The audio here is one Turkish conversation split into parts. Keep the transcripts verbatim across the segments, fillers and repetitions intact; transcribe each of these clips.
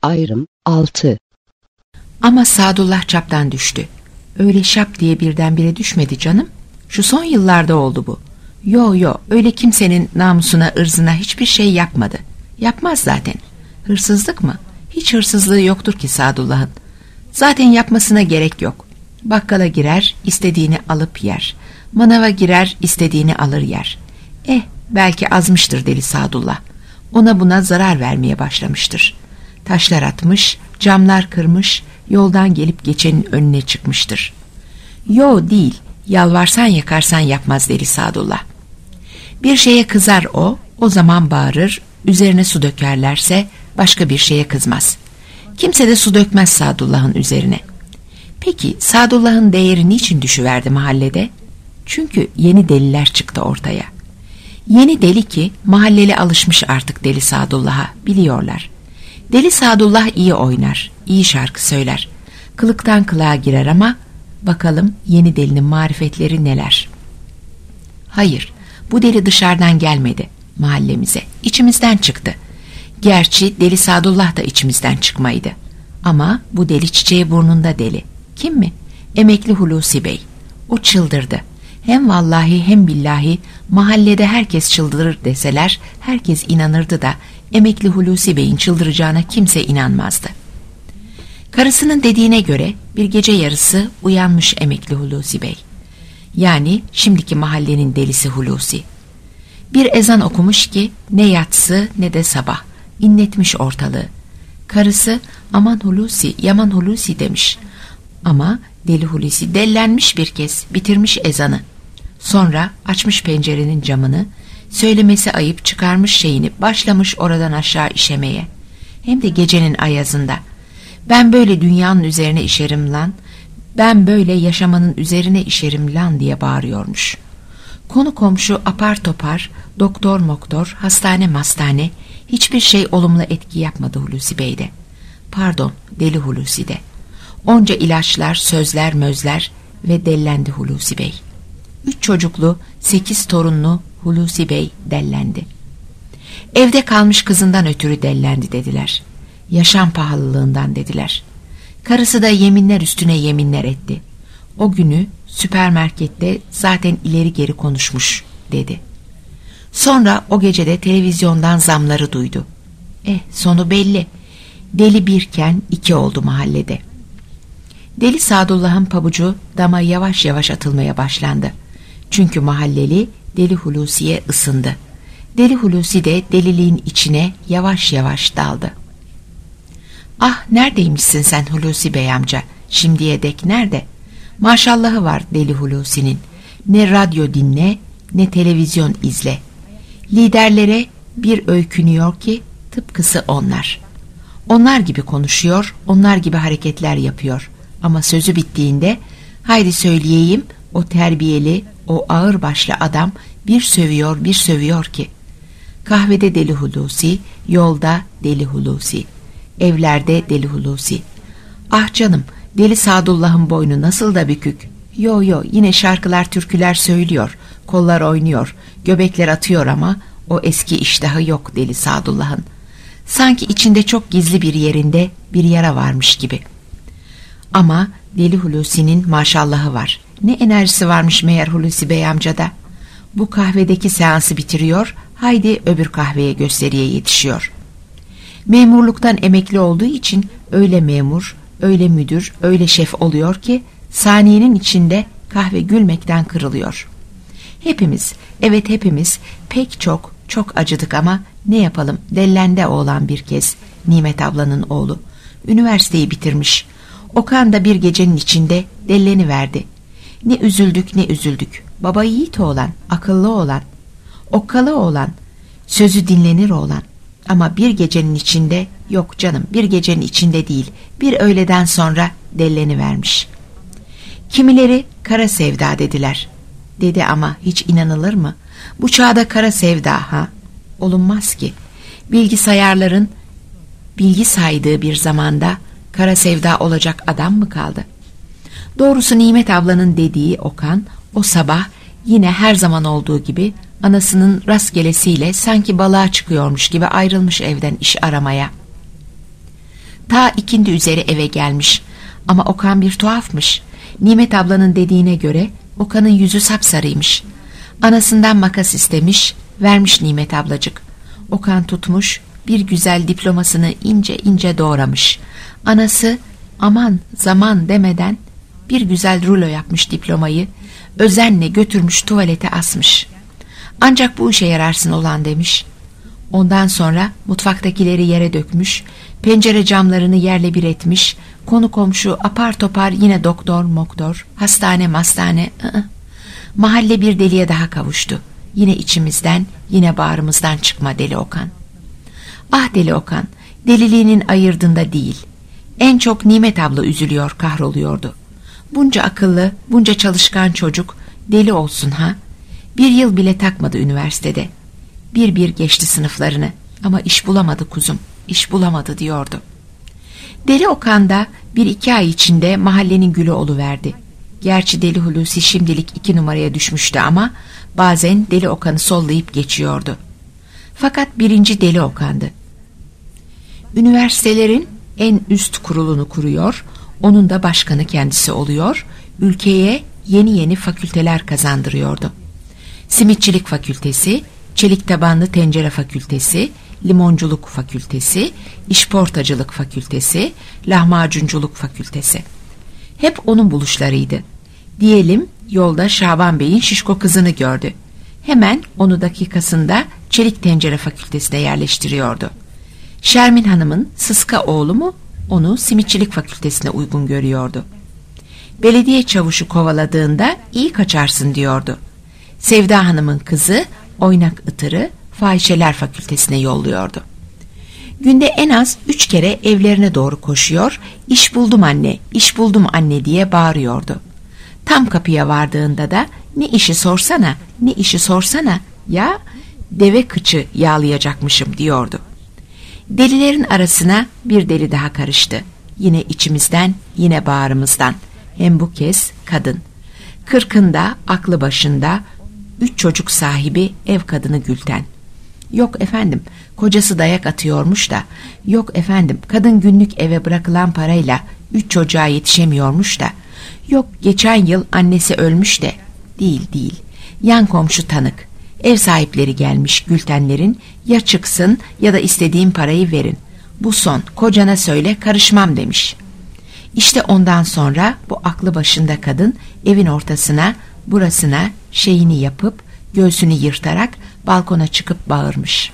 Ayrım altı. Ama Sadullah çaptan düştü. Öyle şap diye birdenbire düşmedi canım. Şu son yıllarda oldu bu. Yo yo, öyle kimsenin namusuna, ırzına hiçbir şey yapmadı. Yapmaz zaten. Hırsızlık mı? Hiç hırsızlığı yoktur ki Sadullah'ın. Zaten yapmasına gerek yok. Bakkala girer, istediğini alıp yer. Manava girer, istediğini alır yer. Eh, belki azmıştır deli Sadullah. Ona buna zarar vermeye başlamıştır. Taşlar atmış, camlar kırmış, yoldan gelip geçenin önüne çıkmıştır. Yo değil, yalvarsan yakarsan yapmaz deli Sadullah. Bir şeye kızar o, o zaman bağırır, üzerine su dökerlerse başka bir şeye kızmaz. Kimse de su dökmez Sadullah'ın üzerine. Peki Sadullah'ın değeri niçin düşüverdi mahallede? Çünkü yeni deliler çıktı ortaya. Yeni deli ki mahalleli alışmış artık deli Sadullah'a, biliyorlar. Deli Sadullah iyi oynar, iyi şarkı söyler. Kılıktan kılığa girer ama bakalım yeni delinin marifetleri neler? Hayır, bu deli dışarıdan gelmedi mahallemize, içimizden çıktı. Gerçi deli Sadullah da içimizden çıkmaydı. Ama bu deli çiçeği burnunda deli. Kim mi? Emekli Hulusi Bey. O çıldırdı. Hem vallahi hem billahi mahallede herkes çıldırır deseler herkes inanırdı da emekli Hulusi Bey'in çıldıracağına kimse inanmazdı. Karısının dediğine göre bir gece yarısı uyanmış emekli Hulusi Bey. Yani şimdiki mahallenin delisi Hulusi. Bir ezan okumuş ki ne yatsı ne de sabah. İnletmiş ortalığı. Karısı aman Hulusi, yaman Hulusi demiş. Ama deli Hulusi dellenmiş bir kez, bitirmiş ezanı. Sonra açmış pencerenin camını, söylemesi ayıp çıkarmış şeyini, başlamış oradan aşağı işemeye. Hem de gecenin ayazında. Ben böyle dünyanın üzerine işerim lan, ben böyle yaşamanın üzerine işerim lan diye bağırıyormuş. Konu komşu apar topar, doktor moktor, hastane mastane, hiçbir şey olumlu etki yapmadı Hulusi Bey'de. Pardon, deli Hulusi'de. Onca ilaçlar, sözler, mözler ve dellendi Hulusi Bey. Üç çocuklu, sekiz torunlu Hulusi Bey dellendi. Evde kalmış kızından ötürü dellendi dediler. Yaşam pahalılığından dediler. Karısı da yeminler üstüne yeminler etti. O günü süpermarkette zaten ileri geri konuşmuş dedi. Sonra o gecede televizyondan zamları duydu. Eh, sonu belli. Deli birken iki oldu mahallede. Deli Sadullah'ın pabucu dama yavaş yavaş atılmaya başlandı. Çünkü mahalleli deli Hulusi'ye ısındı. Deli Hulusi de deliliğin içine yavaş yavaş daldı. Ah, neredeymişsin sen Hulusi Bey amca? Şimdiye dek nerede? Maşallahı var deli Hulusi'nin. Ne radyo dinle, ne televizyon izle. Liderlere bir öykünüyor ki tıpkısı onlar. Onlar gibi konuşuyor, onlar gibi hareketler yapıyor. Ama sözü bittiğinde, haydi söyleyeyim, o terbiyeli, o ağırbaşlı adam bir sövüyor, bir sövüyor ki. Kahvede deli Hulusi, yolda deli Hulusi, evlerde deli Hulusi. Ah canım, deli Sadullah'ın boynu nasıl da bükük. Yo yo, yine şarkılar, türküler söylüyor, kollar oynuyor, göbekler atıyor ama o eski iştahı yok deli Sadullah'ın. Sanki içinde çok gizli bir yerinde bir yara varmış gibi. Ama deli Hulusi'nin maşallahı var. Ne enerjisi varmış meğer Hulusi Bey amcada. Bu kahvedeki seansı bitiriyor, haydi öbür kahveye, gösteriye yetişiyor. Memurluktan emekli olduğu için öyle memur, öyle müdür, öyle şef oluyor ki saniyenin içinde kahve gülmekten kırılıyor. Hepimiz, evet hepimiz pek çok çok acıdık ama ne yapalım, dellende oğlan bir kez, Nimet ablanın oğlu. Üniversiteyi bitirmiş. Okan da bir gecenin içinde delleniverdi. Ne üzüldük ne üzüldük. Baba yiğit oğlan, akıllı oğlan, okkalı oğlan, sözü dinlenir oğlan. Ama bir gecenin içinde, yok canım bir gecenin içinde değil, bir öğleden sonra dellenivermiş. Kimileri kara sevda dediler. Dedi ama hiç inanılır mı? Bu çağda kara sevda ha? Olunmaz ki. Bilgisayarların bilgi saydığı bir zamanda kara sevda olacak adam mı kaldı? Doğrusu Nimet ablanın dediği Okan o sabah yine her zaman olduğu gibi anasının rastgelesiyle sanki balığa çıkıyormuş gibi ayrılmış evden iş aramaya. Ta ikindi üzeri eve gelmiş. Ama Okan bir tuhafmış. Nimet ablanın dediğine göre Okan'ın yüzü sapsarıymış. Anasından makas istemiş, vermiş Nimet ablacık. Okan tutmuş, bir güzel diplomasını ince ince doğramış. Anası aman zaman demeden bir güzel rulo yapmış diplomayı, özenle götürmüş tuvalete asmış. Ancak bu işe yararsın olan demiş. Ondan sonra mutfaktakileri yere dökmüş, pencere camlarını yerle bir etmiş, konu komşu apar topar yine doktor moktor, hastane mastane, ı-ı. Mahalle bir deliye daha kavuştu. Yine içimizden, yine bağrımızdan çıkma deli Okan. Ah deli Okan, deliliğinin ayırdığında değil. En çok Nimet abla üzülüyor, kahroluyordu. Bunca akıllı, bunca çalışkan çocuk deli olsun ha. Bir yıl bile takmadı üniversitede. Bir bir geçti sınıflarını ama iş bulamadı kuzum, iş bulamadı diyordu. Deli Okan da bir iki ay içinde mahallenin gülü oluverdi. Gerçi Deli Hulusi şimdilik iki numaraya düşmüştü ama bazen Deli Okan'ı sollayıp geçiyordu. Fakat birinci Deli Okan'dı. Üniversitelerin en üst kurulunu kuruyor, onun da başkanı kendisi oluyor, ülkeye yeni yeni fakülteler kazandırıyordu. Simitçilik Fakültesi, Çelik Tabanlı Tencere Fakültesi, Limonculuk Fakültesi, İşportacılık Fakültesi, Lahmacunculuk Fakültesi. Hep onun buluşlarıydı. Diyelim yolda Şaban Bey'in şişko kızını gördü. Hemen onu dakikasında Çelik Tencere Fakültesi'ne yerleştiriyordu. Şermin Hanım'ın sıska oğlu mu onu Simitçilik Fakültesi'ne uygun görüyordu. Belediye çavuşu kovaladığında iyi kaçarsın diyordu. Sevda Hanım'ın kızı Oynak Itır'ı Fahişeler Fakültesine yolluyordu. Günde en az üç kere evlerine doğru koşuyor, iş buldum anne, iş buldum anne diye bağırıyordu. Tam kapıya vardığında da ne işi sorsana, ne işi sorsana, ya deve kıçı yağlayacakmışım diyordu. Delilerin arasına bir deli daha karıştı. Yine içimizden, yine bağrımızdan. Hem bu kez kadın. Kırkında, aklı başında, üç çocuk sahibi ev kadını Gülten. Yok efendim, kocası dayak atıyormuş da, yok efendim, kadın günlük eve bırakılan parayla üç çocuğa yetişemiyormuş da, yok geçen yıl annesi ölmüş de, değil değil, yan komşu tanık, ev sahipleri gelmiş Gültenlerin, ya çıksın ya da istediğim parayı verin, bu son, kocana söyle karışmam demiş. İşte ondan sonra bu aklı başında kadın evin ortasına, burasına şeyini yapıp, göğsünü yırtarak balkona çıkıp bağırmış.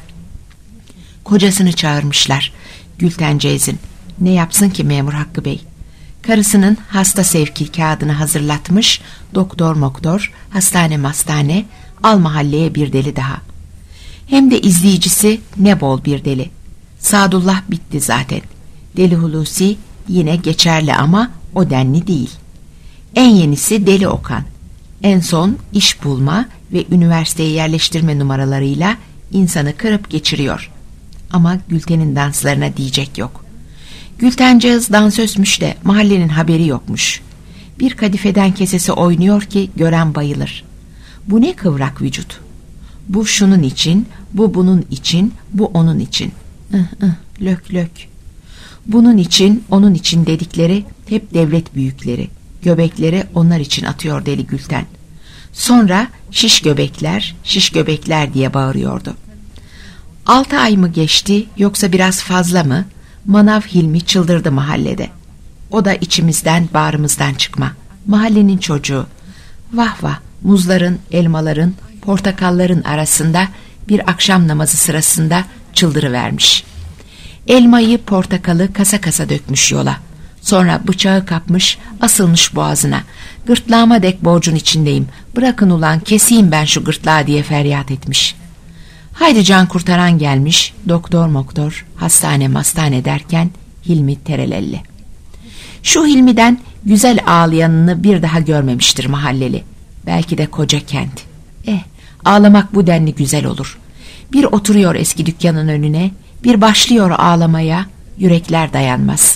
Kocasını çağırmışlar. Gültencezin. Ne yapsın ki memur Hakkı Bey? Karısının hasta sevki kağıdını hazırlatmış, doktor moktor, hastane mastane, al mahalleye bir deli daha. Hem de izleyicisi ne bol bir deli. Sadullah bitti zaten. Deli Hulusi yine geçerli ama o denli değil. En yenisi Deli Okan. En son iş bulma ve üniversiteye yerleştirme numaralarıyla insanı kırıp geçiriyor. Ama Gülten'in danslarına diyecek yok. Gültencağız dansözmüş de mahallenin haberi yokmuş. Bir kadifeden kesesi oynuyor ki gören bayılır. Bu ne kıvrak vücut? Bu şunun için, bu bunun için, bu onun için. Ih, ih, lök lök. Bunun için, onun için dedikleri hep devlet büyükleri. Göbekleri onlar için atıyor deli Gülten. Sonra şiş göbekler, şiş göbekler diye bağırıyordu. Altı ay mı geçti yoksa biraz fazla mı? Manav Hilmi çıldırdı mahallede. O da içimizden, bağrımızdan çıkma. Mahallenin çocuğu. Vah vah, muzların, elmaların, portakalların arasında bir akşam namazı sırasında çıldırıvermiş. Elmayı, portakalı kasa kasa dökmüş yola. Sonra bıçağı kapmış, asılmış boğazına. Gırtlağıma dek borcun içindeyim. Bırakın ulan, keseyim ben şu gırtlağı diye feryat etmiş. Haydi can kurtaran gelmiş, doktor moktor, hastane mastane derken Hilmi terelelli. Şu Hilmi'den güzel ağlayanını bir daha görmemiştir mahalleli. Belki de koca kent. Eh, ağlamak bu denli güzel olur. Bir oturuyor eski dükkanın önüne, bir başlıyor ağlamaya, yürekler dayanmaz.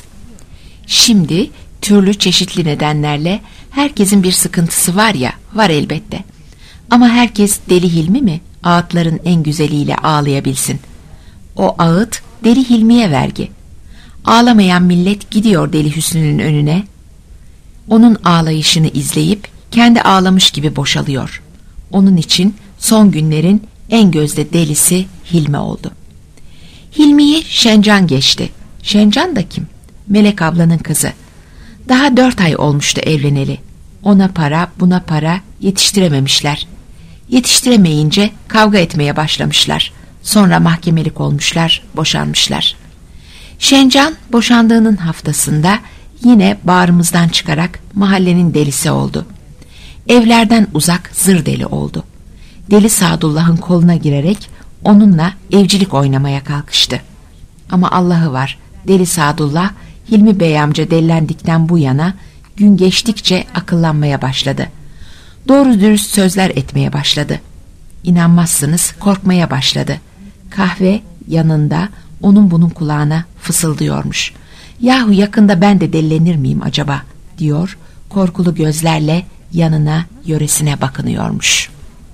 Şimdi türlü çeşitli nedenlerle herkesin bir sıkıntısı var ya, var elbette. Ama herkes Deli Hilmi mi? Ağıtların en güzeliyle ağlayabilsin. O ağıt Deli Hilmi'ye vergi. Ağlamayan millet gidiyor Deli Hüsnü'nün önüne. Onun ağlayışını izleyip kendi ağlamış gibi boşalıyor. Onun için son günlerin en gözde delisi Hilmi oldu. Hilmi'yi Şencan geçti. Şencan da kim? Melek ablanın kızı. Daha dört ay olmuştu evleneli. Ona para, buna para yetiştirememişler. Yetiştiremeyince kavga etmeye başlamışlar. Sonra mahkemelik olmuşlar, boşanmışlar. Şencan boşandığının haftasında yine bağrımızdan çıkarak mahallenin delisi oldu. Evlerden uzak zır deli oldu. Deli Sadullah'ın koluna girerek onunla evcilik oynamaya kalkıştı. Ama Allah'ı var, Deli Sadullah Hilmi Bey amca delilendikten bu yana gün geçtikçe akıllanmaya başladı. Doğru dürüst sözler etmeye başladı. İnanmazsınız, korkmaya başladı. Kahve yanında onun bunun kulağına fısıldıyormuş. Yahu yakında ben de delilenir miyim acaba diyor, korkulu gözlerle yanına yöresine bakınıyormuş.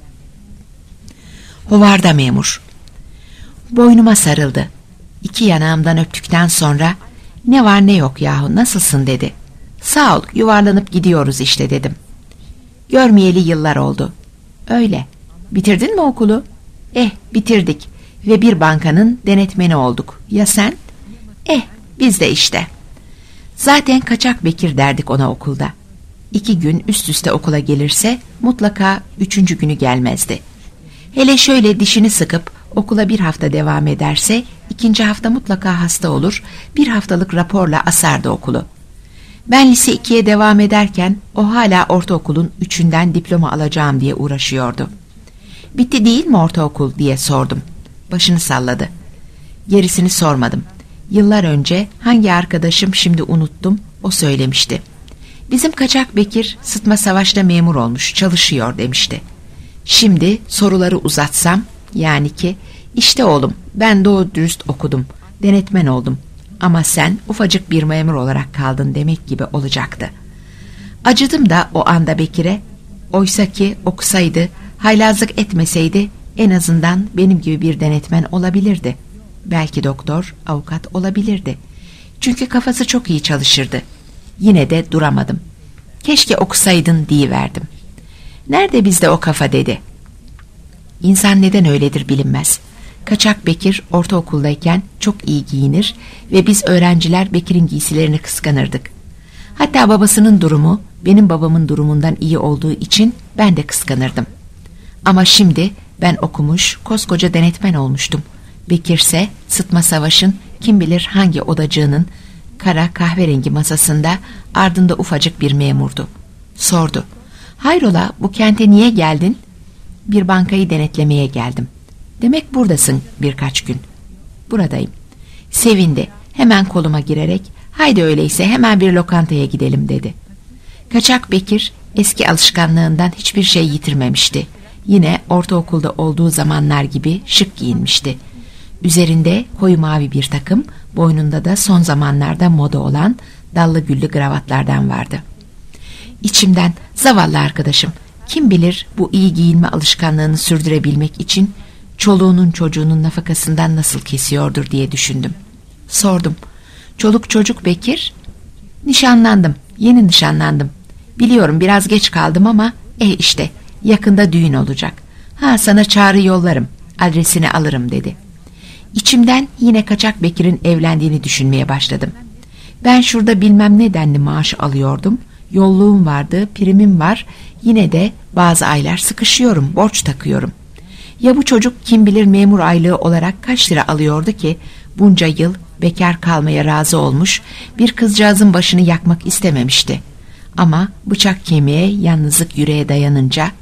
Hovarda memur. Boynuma sarıldı. İki yanağımdan öptükten sonra ne var ne yok yahu nasılsın dedi. Sağ ol, yuvarlanıp gidiyoruz işte dedim. Görmeyeli yıllar oldu. Öyle. Bitirdin mi okulu? Eh, bitirdik ve bir bankanın denetmeni olduk. Ya sen? Eh, biz de işte. Zaten kaçak Bekir derdik ona okulda. İki gün üst üste okula gelirse mutlaka üçüncü günü gelmezdi. Hele şöyle dişini sıkıp okula bir hafta devam ederse ikinci hafta mutlaka hasta olur, bir haftalık raporla asardı okulu. Ben lise ikiye devam ederken o hala ortaokulun üçünden diploma alacağım diye uğraşıyordu. Bitti değil mi ortaokul diye sordum. Başını salladı. Gerisini sormadım. Yıllar önce hangi arkadaşım şimdi unuttum, o söylemişti. Bizim kaçak Bekir sıtma savaşta memur olmuş, çalışıyor demişti. Şimdi soruları uzatsam, yani ki işte oğlum ben doğru dürüst okudum, denetmen oldum ama sen ufacık bir memur olarak kaldın demek gibi olacaktı. Acıdım da o anda Bekir'e, oysa ki okusaydı, haylazlık etmeseydi en azından benim gibi bir denetmen olabilirdi. Belki doktor, avukat olabilirdi. Çünkü kafası çok iyi çalışırdı. Yine de duramadım. Keşke okusaydın diyiverdim. Nerede bizde o kafa dedi. İnsan neden öyledir bilinmez. Kaçak Bekir ortaokuldayken çok iyi giyinir ve biz öğrenciler Bekir'in giysilerini kıskanırdık. Hatta babasının durumu benim babamın durumundan iyi olduğu için ben de kıskanırdım. Ama şimdi ben okumuş, koskoca denetmen olmuştum. Bekirse sıtma savaşın kim bilir hangi odacığının kara kahverengi masasında ardında ufacık bir memurdu. Sordu. Hayrola bu kente niye geldin? Bir bankayı denetlemeye geldim. Demek buradasın birkaç gün. Buradayım. Sevindi. Hemen koluma girerek haydi öyleyse hemen bir lokantaya gidelim dedi. Kaçak Bekir eski alışkanlığından hiçbir şey yitirmemişti. Yine ortaokulda olduğu zamanlar gibi şık giyinmişti. Üzerinde koyu mavi bir takım, boynunda da son zamanlarda moda olan dallı güllü kravatlardan vardı. İçimden zavallı arkadaşım, kim bilir bu iyi giyinme alışkanlığını sürdürebilmek için çoluğunun çocuğunun nafakasından nasıl kesiyordur diye düşündüm. Sordum. Çoluk çocuk Bekir? Nişanlandım, yeni nişanlandım. Biliyorum biraz geç kaldım ama eh işte yakında düğün olacak. Ha sana çağrı yollarım, adresini alırım dedi. İçimden yine kaçak Bekir'in evlendiğini düşünmeye başladım. Ben şurada bilmem ne denli maaş alıyordum. Yolluğum vardı, primim var. Yine de bazı aylar sıkışıyorum, borç takıyorum. Ya bu çocuk kim bilir memur aylığı olarak kaç lira alıyordu ki bunca yıl bekar kalmaya razı olmuş, bir kızcağızın başını yakmak istememişti. Ama bıçak kemiğe, yalnızlık yüreğe dayanınca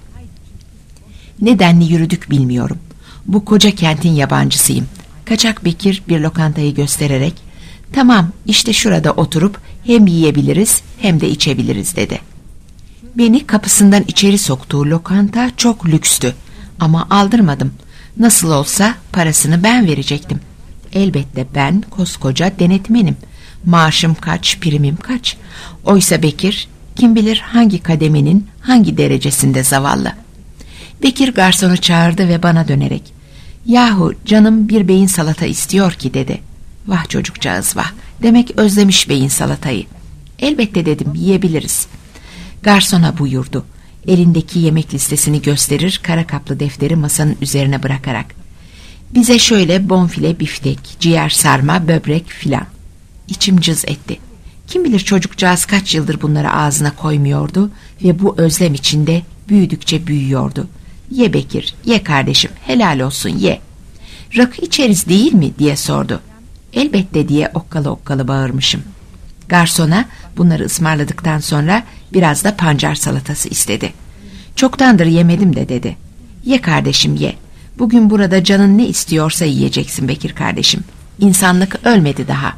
nedenli yürüdük bilmiyorum. Bu koca kentin yabancısıyım. Kaçak Bekir bir lokantayı göstererek tamam işte şurada oturup hem yiyebiliriz hem de içebiliriz dedi. Beni kapısından içeri soktuğu lokanta çok lükstü ama aldırmadım. Nasıl olsa parasını ben verecektim. Elbette ben koskoca denetmenim. Maaşım kaç, primim kaç. Oysa Bekir kim bilir hangi kademenin hangi derecesinde zavallı. Bekir garsonu çağırdı ve bana dönerek yahu canım bir beyin salata istiyor ki dedi. Vah çocukcağız vah, Demek özlemiş beyin salatayı. Elbette dedim, yiyebiliriz. Garsona buyurdu. Elindeki yemek listesini gösterir, kara kaplı defteri masanın üzerine bırakarak. Bize şöyle bonfile, biftek, ciğer sarma, böbrek filan. İçim cız etti. Kim bilir çocukcağız kaç yıldır bunları ağzına koymuyordu ve bu özlem içinde büyüdükçe büyüyordu. Ye Bekir, ye kardeşim, helal olsun ye. Rakı içeriz değil mi diye sordu. Elbette diye okkalı okkalı bağırmışım. Garsona bunları ısmarladıktan sonra biraz da pancar salatası istedi. Çoktandır yemedim de dedi. Ye kardeşim ye. Bugün burada canın ne istiyorsa yiyeceksin Bekir kardeşim. İnsanlık ölmedi daha.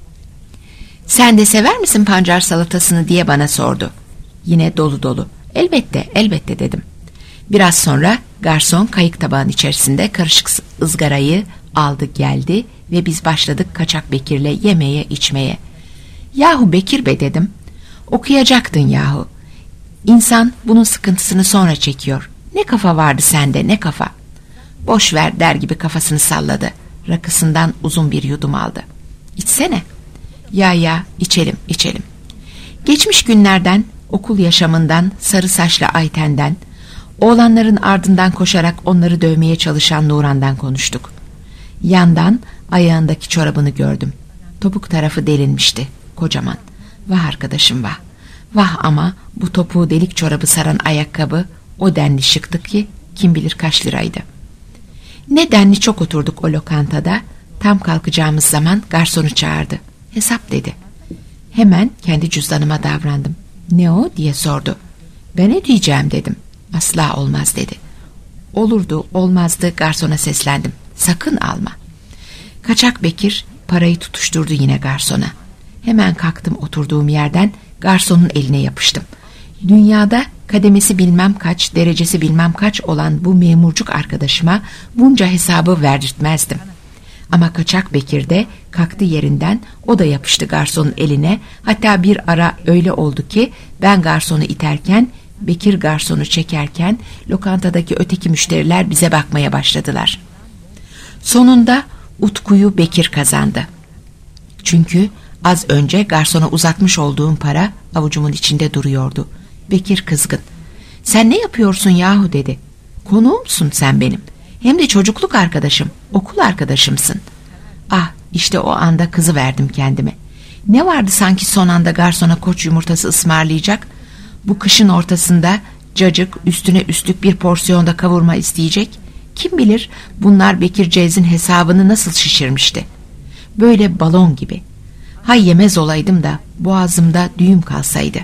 Sen de sever misin pancar salatasını diye bana sordu. Yine dolu dolu. Elbette, elbette dedim. Biraz sonra garson kayık tabağın içerisinde karışık ızgarayı aldı geldi ve biz başladık Kaçak Bekir'le yemeye içmeye. Yahu Bekir be dedim. Okuyacaktın yahu. İnsan bunun sıkıntısını sonra çekiyor. Ne kafa vardı sende, ne kafa. Boş ver der gibi kafasını salladı. Rakısından uzun bir yudum aldı. İçsene. Ya ya içelim içelim. Geçmiş günlerden, okul yaşamından, sarı saçlı Ayten'den, oğlanların ardından koşarak onları dövmeye çalışan Nuran'dan konuştuk. Yandan ayağındaki çorabını gördüm. Topuk tarafı delinmişti, kocaman. Vah arkadaşım vah. Vah ama bu topuğu delik çorabı saran ayakkabı o denli şıktı ki kim bilir kaç liraydı. Ne denli çok oturduk o lokantada. Tam kalkacağımız zaman garsonu çağırdı. Hesap dedi. Hemen kendi cüzdanıma davrandım. Ne o diye sordu. Ben ödeyeceğim dedim. Asla olmaz dedi. Olurdu olmazdı garsona seslendim. Sakın alma. Kaçak Bekir parayı tutuşturdu yine garsona. Hemen kalktım oturduğum yerden garsonun eline yapıştım. Dünyada kademesi bilmem kaç, derecesi bilmem kaç olan bu memurcuk arkadaşıma bunca hesabı verdirtmezdim. Ama Kaçak Bekir de kalktı yerinden, o da yapıştı garsonun eline. Hatta bir ara öyle oldu ki ben garsonu iterken, Bekir garsonu çekerken lokantadaki öteki müşteriler bize bakmaya başladılar. Sonunda utkuyu Bekir kazandı. Çünkü az önce garsona uzatmış olduğum para avucumun içinde duruyordu. Bekir kızgın. Sen ne yapıyorsun yahu dedi. Konuğumsun sen benim. Hem de çocukluk arkadaşım, okul arkadaşımsın. Ah işte o anda kızı verdim kendime. Ne vardı sanki son anda garsona koç yumurtası ısmarlayacak? Bu kışın ortasında cacık üstüne üstlük bir porsiyonda kavurma isteyecek. Kim bilir bunlar Bekir Cez'in hesabını nasıl şişirmişti. Böyle balon gibi. Hay yemez olaydım da boğazımda düğüm kalsaydı.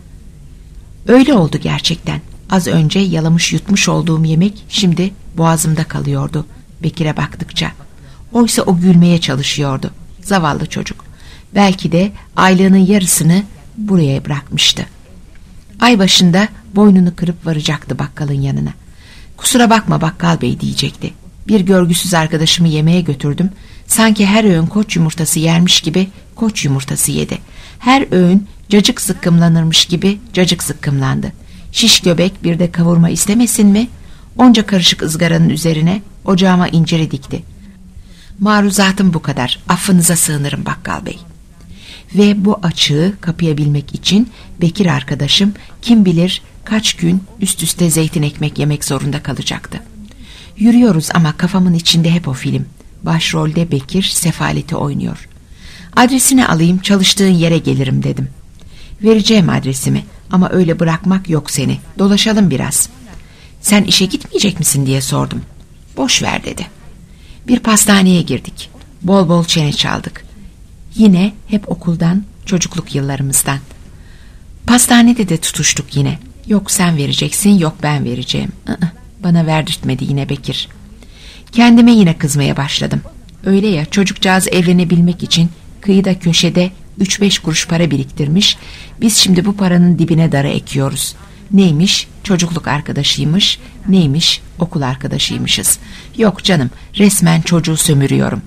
Öyle oldu gerçekten. Az önce yalamış yutmuş olduğum yemek şimdi boğazımda kalıyordu Bekir'e baktıkça. Oysa o gülmeye çalışıyordu. Zavallı çocuk. Belki de aylığının yarısını buraya bırakmıştı. Ay başında boynunu kırıp varacaktı bakkalın yanına. Kusura bakma bakkal bey diyecekti. Bir görgüsüz arkadaşımı yemeğe götürdüm. Sanki her öğün koç yumurtası yermiş gibi koç yumurtası yedi. Her öğün cacık zıkkımlanırmış gibi cacık zıkkımlandı. Şiş göbek bir de kavurma istemesin mi? Onca karışık ızgaranın üzerine ocağıma inciri dikti. Maruzatım bu kadar. Affınıza sığınırım bakkal bey. Ve bu açığı kapayabilmek için Bekir arkadaşım kim bilir kaç gün üst üste zeytin ekmek yemek zorunda kalacaktı. Yürüyoruz ama kafamın içinde hep o film. Başrolde Bekir sefaleti oynuyor. Adresini alayım, çalıştığın yere gelirim dedim. Vereceğim adresimi ama öyle bırakmak yok seni. Dolaşalım biraz. Sen işe gitmeyecek misin diye sordum. Boş ver dedi. Bir pastaneye girdik. Bol bol çene çaldık. Yine hep okuldan, çocukluk yıllarımızdan. Pastanede de tutuştuk yine. Yok sen vereceksin, yok ben vereceğim. I-ı, bana verdirtmedi yine Bekir. Kendime yine kızmaya başladım. Öyle ya, çocukcağız evlenebilmek için kıyıda köşede üç beş kuruş para biriktirmiş. Biz şimdi bu paranın dibine dara ekiyoruz. Neymiş? Çocukluk arkadaşıymış. Neymiş? Okul arkadaşıymışız. Yok canım, resmen çocuğu sömürüyorum.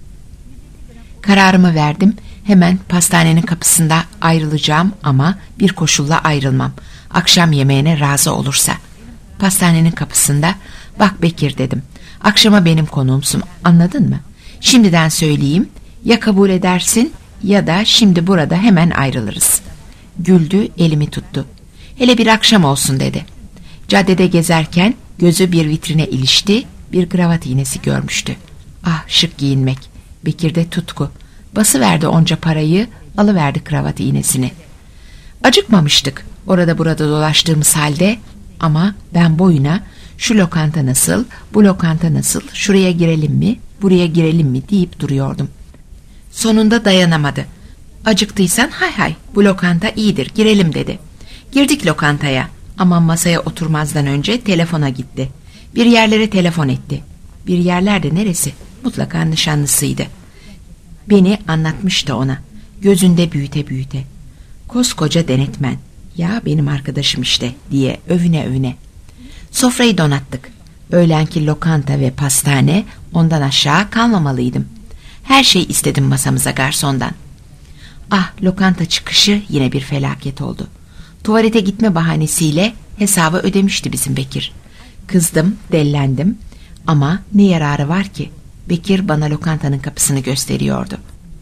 Kararımı verdim. Hemen pastanenin kapısında ayrılacağım ama bir koşulla ayrılmam. Akşam yemeğine razı olursa. Pastanenin kapısında bak Bekir dedim. Akşama benim konuğumsun, anladın mı? Şimdiden söyleyeyim, ya kabul edersin ya da şimdi burada hemen ayrılırız. Güldü, elimi tuttu. Hele bir akşam olsun dedi. Caddede gezerken gözü bir vitrine ilişti, bir kravat iğnesi görmüştü. Ah, şık giyinmek. Bekir'de tutku. Basıverdi onca parayı, alıverdi kravat iğnesini. Acıkmamıştık orada burada dolaştığımız halde, ama ben boyuna şu lokanta nasıl, bu lokanta nasıl, şuraya girelim mi, buraya girelim mi deyip duruyordum. Sonunda dayanamadı. Acıktıysan hay hay, bu lokanta iyidir, girelim dedi. Girdik lokantaya ama masaya oturmazdan önce telefona gitti. Bir yerlere telefon etti. Bir yerlerde neresi? Mutlaka nişanlısıydı. Beni anlatmıştı ona. Gözünde büyüte büyüte. Koskoca denetmen. Ya benim arkadaşım işte diye övüne övüne. Sofrayı donattık. Öğlenki lokanta ve pastane, ondan aşağı kalmamalıydım. Her şey istedim masamıza garsondan. Ah, lokanta çıkışı yine bir felaket oldu. Tuvalete gitme bahanesiyle hesabı ödemişti bizim Bekir. Kızdım, dellendim ama ne yararı var ki? Bekir bana lokantanın kapısını gösteriyordu.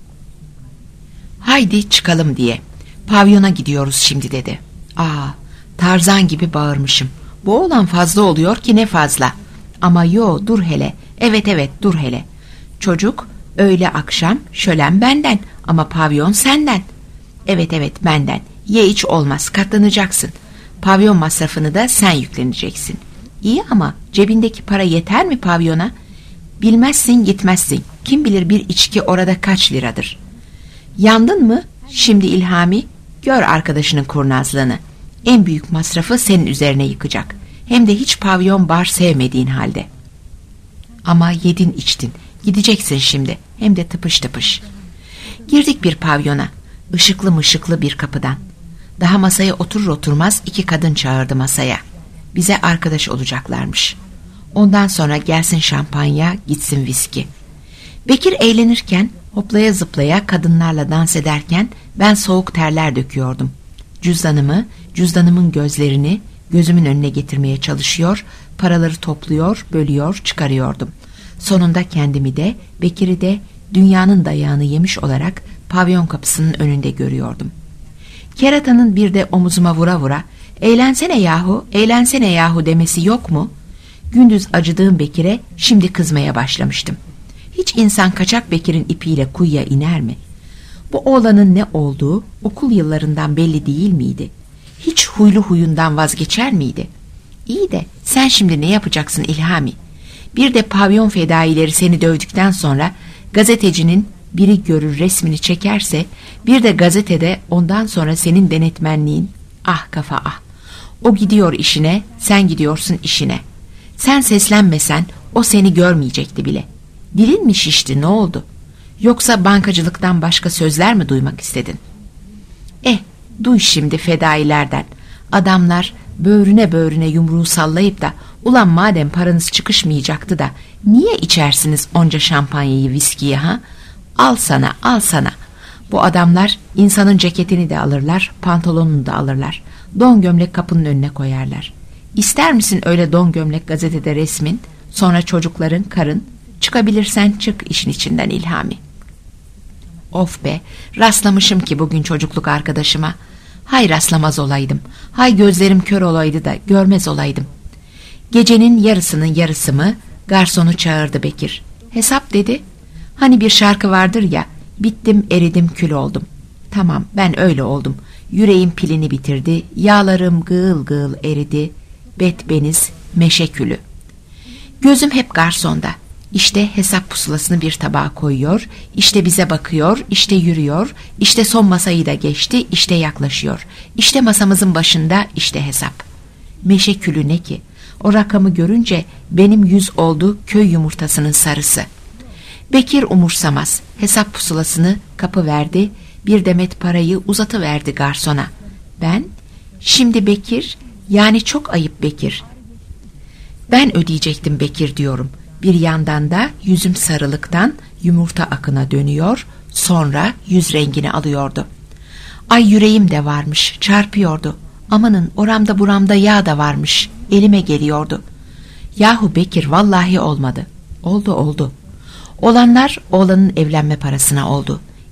Haydi çıkalım diye. Pavyona gidiyoruz şimdi dedi. Aa, Tarzan gibi bağırmışım. Bu oğlan fazla oluyor ki ne fazla. Ama yo, dur hele. Evet evet, dur hele. Çocuk, öğle akşam şölen benden ama pavyon senden. Evet evet, benden. Ye iç olmaz, katlanacaksın. Pavyon masrafını da sen yükleneceksin. İyi ama cebindeki para yeter mi pavyona? Bilmezsin gitmezsin. Kim bilir bir içki orada kaç liradır. Yandın mı? Şimdi İlhami, gör arkadaşının kurnazlığını. En büyük masrafı senin üzerine yıkacak. Hem de hiç pavyon bar sevmediğin halde. Ama yedin içtin. Gideceksin şimdi. Hem de tıpış tıpış. Girdik bir pavyona. Işıklı mışıklı bir kapıdan. Daha masaya oturur oturmaz iki kadın çağırdı masaya. Bize arkadaş olacaklarmış. Ondan sonra gelsin şampanya, gitsin viski. Bekir eğlenirken, hoplaya zıplaya kadınlarla dans ederken ben soğuk terler döküyordum. Cüzdanımı, cüzdanımın gözlerini gözümün önüne getirmeye çalışıyor, paraları topluyor, bölüyor, çıkarıyordum. Sonunda kendimi de, Bekir'i de dünyanın dayağını yemiş olarak pavyon kapısının önünde görüyordum. Keratanın bir de omuzuma vura vura, eğlensene yahu, eğlensene yahu demesi yok mu? Gündüz acıdığım Bekir'e şimdi kızmaya başlamıştım. Hiç insan kaçak Bekir'in ipiyle kuyuya iner mi? Bu oğlanın ne olduğu okul yıllarından belli değil miydi? Hiç huylu huyundan vazgeçer miydi? İyi de sen şimdi ne yapacaksın İlhami? Bir de pavyon fedaileri seni dövdükten sonra gazetecinin biri görür resmini çekerse, bir de gazetede ondan sonra senin denetmenliğin, ah kafa ah. O gidiyor işine, sen gidiyorsun işine. Sen seslenmesen o seni görmeyecekti bile. Dilin mi şişti, ne oldu? Yoksa bankacılıktan başka sözler mi duymak istedin? Eh, duy şimdi fedailerden. Adamlar böğrüne böğrüne yumruğu sallayıp da, ulan madem paranız çıkışmayacaktı da niye içersiniz onca şampanyayı, viskiyi ha? Al sana, al sana. Bu adamlar insanın ceketini de alırlar, pantolonunu da alırlar. Don gömlek kapının önüne koyarlar. İster misin öyle don gömlek gazetede resmin, sonra çocukların, karın? Çıkabilirsen çık işin içinden İlhami. Of be, rastlamışım ki bugün çocukluk arkadaşıma. Hay rastlamaz olaydım, hay gözlerim kör olaydı da görmez olaydım. Gecenin yarısının yarısı mı garsonu çağırdı Bekir. Hesap dedi. Hani bir şarkı vardır ya, bittim eridim kül oldum. Tamam, ben öyle oldum. Yüreğim pilini bitirdi, yağlarım gığıl gığıl eridi. Betbeniz meşe külü. Gözüm hep garsonda. İşte hesap pusulasını bir tabağa koyuyor, işte bize bakıyor, işte yürüyor, işte son masayı da geçti, işte yaklaşıyor. İşte masamızın başında, işte hesap. Meşe külü ne ki? O rakamı görünce benim yüz oldu köy yumurtasının sarısı. Bekir umursamaz, hesap pusulasını kapı verdi, bir demet parayı uzatıverdi garsona. Ben, şimdi Bekir, yani çok ayıp Bekir. Ben ödeyecektim Bekir diyorum. Bir yandan da yüzüm sarılıktan yumurta akına dönüyor, sonra yüz rengini alıyordu. Ay yüreğim de varmış, çarpıyordu. Amanın oramda buramda yağ da varmış, elime geliyordu. Yahu Bekir vallahi olmadı. Oldu oldu. Olanlar oğlanın evlenme parasına oldu.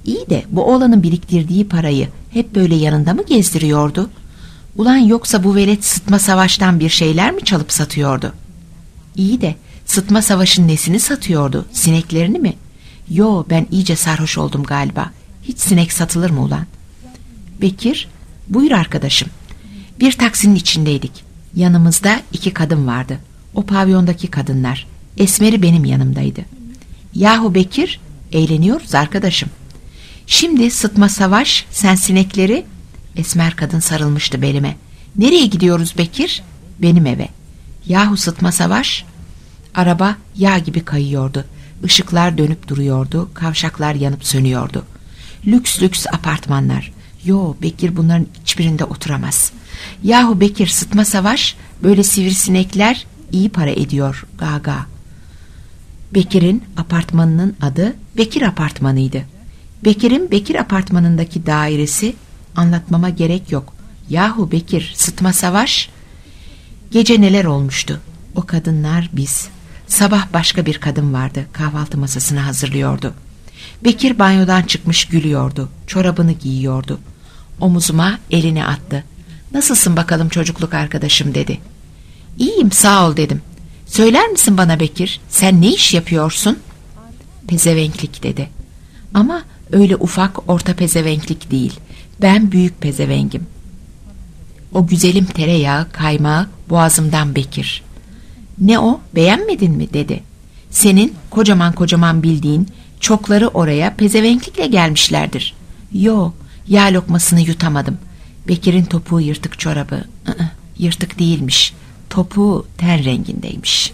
İyi de bu oğlanın biriktirdiği parayı hep böyle yanında mı gezdiriyordu? Ulan yoksa bu velet sıtma savaştan bir şeyler mi çalıp satıyordu? İyi de sıtma savaşın nesini satıyordu? Sineklerini mi? Yo, ben iyice sarhoş oldum galiba. Hiç sinek satılır mı ulan? Bekir, buyur arkadaşım. Bir taksinin içindeydik. Yanımızda iki kadın vardı. O pavyondaki kadınlar. Esmeri benim yanımdaydı. Yahu Bekir, eğleniyoruz arkadaşım. Şimdi sıtma savaş, sen sinekleri... Esmer kadın sarılmıştı belime. Nereye gidiyoruz Bekir? Benim eve. Yahu sıtma savaş. Araba yağ gibi kayıyordu. Işıklar dönüp duruyordu. Kavşaklar yanıp sönüyordu. Lüks lüks apartmanlar. Yo, Bekir bunların hiçbirinde oturamaz. Yahu Bekir, sıtma savaş, böyle sivrisinekler iyi para ediyor gaga. Bekir'in apartmanının adı Bekir Apartmanı'ydı. Bekir'in Bekir Apartmanı'ndaki dairesi, anlatmama gerek yok. Yahu Bekir, sıtma savaş. Gece neler olmuştu? O kadınlar biz. Sabah başka bir kadın vardı, kahvaltı masasını hazırlıyordu. Bekir banyodan çıkmış gülüyordu, çorabını giyiyordu. Omuzuma elini attı. Nasılsın bakalım çocukluk arkadaşım dedi. İyiyim sağ ol dedim. Söyler misin bana Bekir, sen ne iş yapıyorsun? Pezevenklik dedi. Ama öyle ufak orta pezevenklik değil. Ben büyük pezevengim. O güzelim tereyağı kaymağı boğazımdan Bekir. Ne o, beğenmedin mi dedi. Senin kocaman kocaman bildiğin çokları oraya pezevenklikle gelmişlerdir. Yo, yağ lokmasını yutamadım. Bekir'in topuğu yırtık çorabı. I-ı, yırtık değilmiş. Topuğu ten rengindeymiş.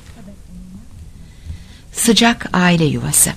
Sıcak aile yuvası.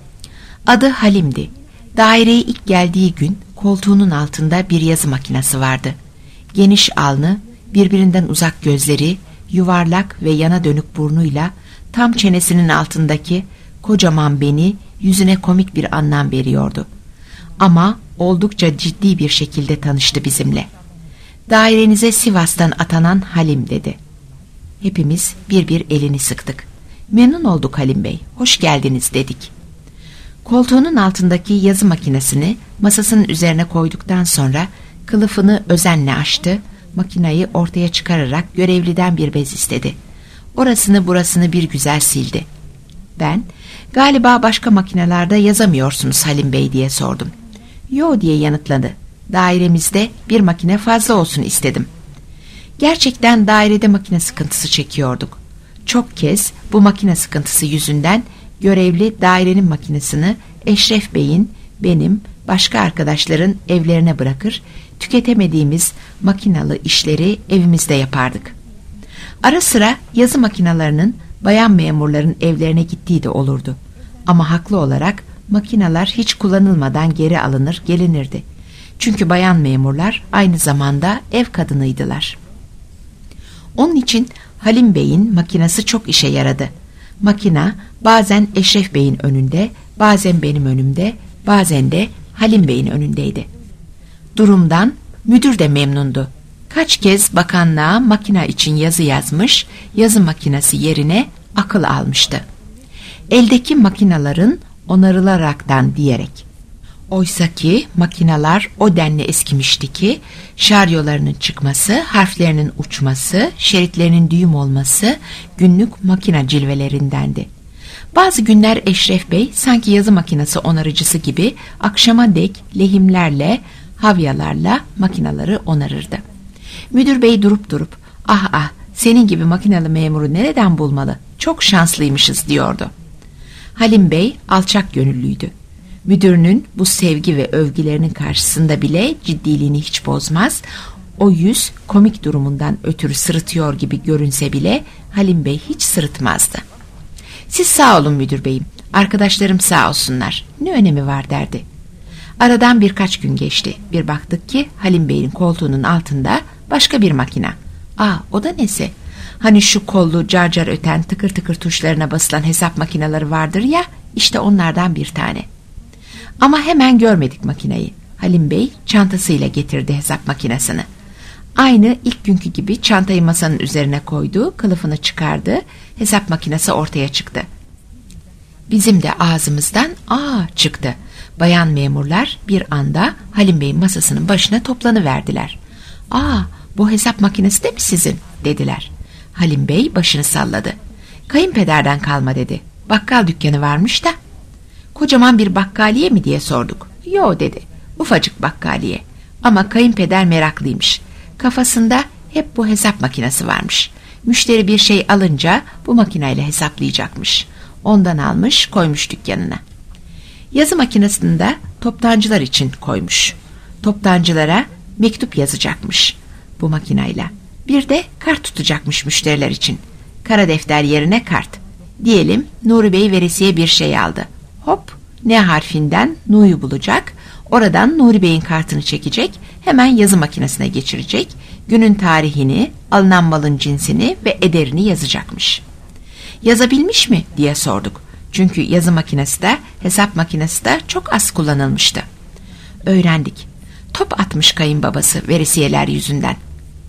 Adı Halim'di. Daireye ilk geldiği gün koltuğunun altında bir yazı makinesi vardı. Geniş alnı, birbirinden uzak gözleri, yuvarlak ve yana dönük burnuyla tam çenesinin altındaki kocaman beni yüzüne komik bir anlam veriyordu. Ama oldukça ciddi bir şekilde tanıştı bizimle. Dairenize Sivas'tan atanan Halim dedi. Hepimiz bir bir elini sıktık. Memnun olduk Halim Bey, hoş geldiniz dedik. Koltuğunun altındaki yazı makinesini masasının üzerine koyduktan sonra kılıfını özenle açtı, makinayı ortaya çıkararak görevliden bir bez istedi. Orasını burasını bir güzel sildi. Ben, galiba başka makinelerde yazamıyorsunuz Halim Bey diye sordum. Yo diye yanıtladı. Dairemizde bir makine fazla olsun istedim. Gerçekten dairede makine sıkıntısı çekiyorduk. Çok kez bu makine sıkıntısı yüzünden görevli dairenin makinesini Eşref Bey'in, benim, başka arkadaşların evlerine bırakır, tüketemediğimiz makinalı işleri evimizde yapardık. Ara sıra yazı makinalarının bayan memurların evlerine gittiği de olurdu. Ama haklı olarak makineler hiç kullanılmadan geri alınır gelinirdi. Çünkü bayan memurlar aynı zamanda ev kadınıydılar. Onun için Halim Bey'in makinesi çok işe yaradı. Makina bazen Eşref Bey'in önünde, bazen benim önümde, bazen de Halim Bey'in önündeydi. Durumdan müdür de memnundu. Kaç kez bakanlığa makina için yazı yazmış, yazı makinesi yerine akıl almıştı. Eldeki makinaların onarılaraktan diyerek. Oysaki makinalar o denli eskimişti ki şaryolarının çıkması, harflerinin uçması, şeritlerinin düğüm olması günlük makina cilvelerindendi. Bazı günler Eşref Bey sanki yazı makinesi onarıcısı gibi akşama dek lehimlerle, havyalarla makinaları onarırdı. Müdür bey durup durup ah ah senin gibi makinalı memuru nereden bulmalı, çok şanslıymışız diyordu. Halim Bey alçak gönüllüydü. Müdürünün bu sevgi ve övgülerinin karşısında bile ciddiliğini hiç bozmaz. O yüz komik durumundan ötürü sırıtıyor gibi görünse bile Halim Bey hiç sırıtmazdı. Siz sağ olun müdür beyim, arkadaşlarım sağ olsunlar, ne önemi var derdi. Aradan birkaç gün geçti. Bir baktık ki Halim Bey'in koltuğunun altında başka bir makina. Aa, o da nesi? Hani şu kollu car car öten tıkır tıkır tuşlarına basılan hesap makineleri vardır ya, işte onlardan bir tane. Ama hemen görmedik makineyi. Halim Bey çantasıyla getirdi hesap makinesini. Aynı ilk günkü gibi çantayı masanın üzerine koydu, kılıfını çıkardı, hesap makinesi ortaya çıktı. Bizim de ağzımızdan aa çıktı. Bayan memurlar bir anda Halim Bey'in masasının başına toplanıverdiler. "Aa, bu hesap makinesi de mi sizin?" dediler. Halim Bey başını salladı. "Kayınpederden kalma" dedi. "Bakkal dükkanı varmış da." "Kocaman bir bakkaliye mi?" diye sorduk. "Yo" dedi. "Ufacık bakkaliye. Ama kayınpeder meraklıymış. Kafasında hep bu hesap makinesi varmış. Müşteri bir şey alınca bu makineyle hesaplayacakmış. Ondan almış, koymuş dükkanına. Yazı makinesini de toptancılar için koymuş. Toptancılara mektup yazacakmış bu makineyle. Bir de kart tutacakmış müşteriler için. Kara defter yerine kart. Diyelim Nuri Bey veresiye bir şey aldı. Hop, N harfinden Nu'yu bulacak. Oradan Nuri Bey'in kartını çekecek. Hemen yazı makinesine geçirecek. Günün tarihini, alınan malın cinsini ve ederini yazacakmış. "Yazabilmiş mi?" diye sorduk. Çünkü yazı makinesi de hesap makinesi de çok az kullanılmıştı. Öğrendik. Top atmış kayınbabası veresiyeler yüzünden.